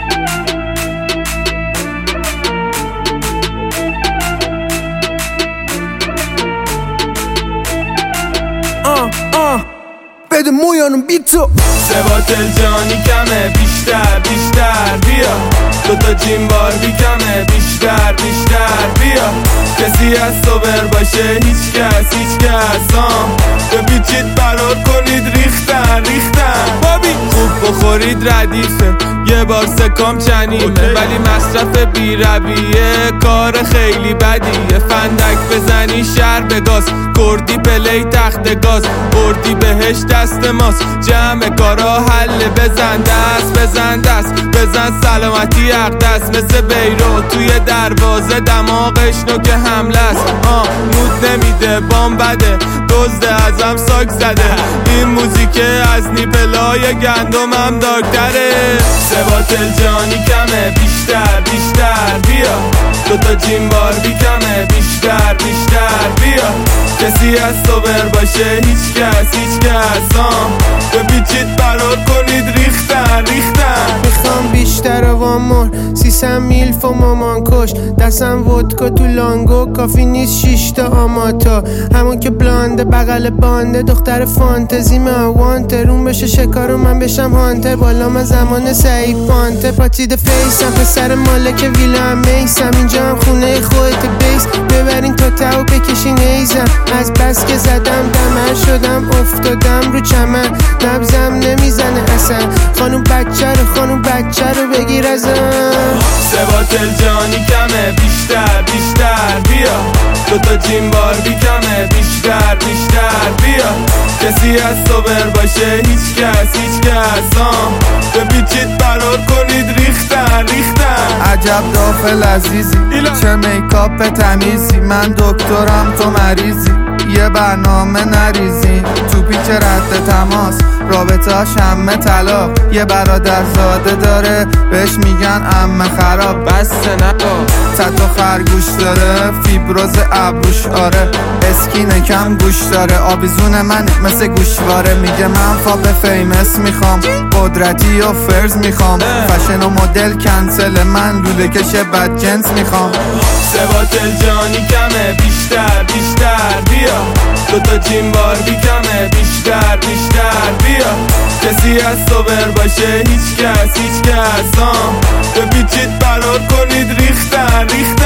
بده مویانو بی تو ثبات جانی کمه بیشتر بیا دوتا جیم باربی کمه بیشتر بیا کسی از صبر باشه هیچ کس بپیچید برار کنید ریختن بابی خوب بخورید ردیفه یه بار سکام چنیمه ولی مصرف بی رویه کار خیلی بدیه فندک بزنی شهر به گاز کردی پلی تخت گاز بردی بهش دست ماست جمع کارا حل بزن دست بزن سلامتی اقدس مثل بیرو توی دروازه دماغش نوک حمله است مود نمیده بام بده دزد ازم ساک زده این موزیک از نیپلای گندمم دارکتره ثبات جانی کمه بیشتر بیا دوتا جیم باربی کمه بیشتر بیا کسی از صبر باشه هیچ کس بپیچید برار کنید ریختن میخوام بیشتر وامور 300 میلف و مامان کش دستم ودکا تو لانگو کافی نیست 6 تا آماتا همون که بلانده بغل بانده دختر فانتزی من وانتر اون بشه شکار و من بشم هانتر بالا من زمان سعید پانتر پاتید فیسم پسر مالک ویلا هم میسم اینجا هم خونه خودت بیس ببرین تا و بکشین ایزم از بس که زدم دمر شدم افتادم رو چمن نبزم نمیزنه اصلا خانوم بچه رو بگیر ازم ثبات جانی کمه بیشتر بیا دوتا جیم باربی کمه بیشتر بیا کسی از صبر باشه هیچ کس بپیچید برار کنید ریختن عجب دافل عزیزی چه میکاپ تمیزی من دکترم تو مریضی یه برنامه نریزی تو پیچ رد تماس رابطه همه طلاق یه برادرزاده داره بهش میگن عمه خراب بسته نکن تتو خرگوش داره فیبروز ابروش آره اسکین کم گوش داره آویزون من مثل گوشواره میگه من فاپ فیمس میخوام قدرتی و فرز میخوام فشن و مدل کنسل من لوله کش بد جنس میخوام ثبات جانی کمه بیشتر بیا دوتا جیم باربی کمه بیشتر بیا کسی از صبر باشه هیچ کس بپیچید برار کنید ریختن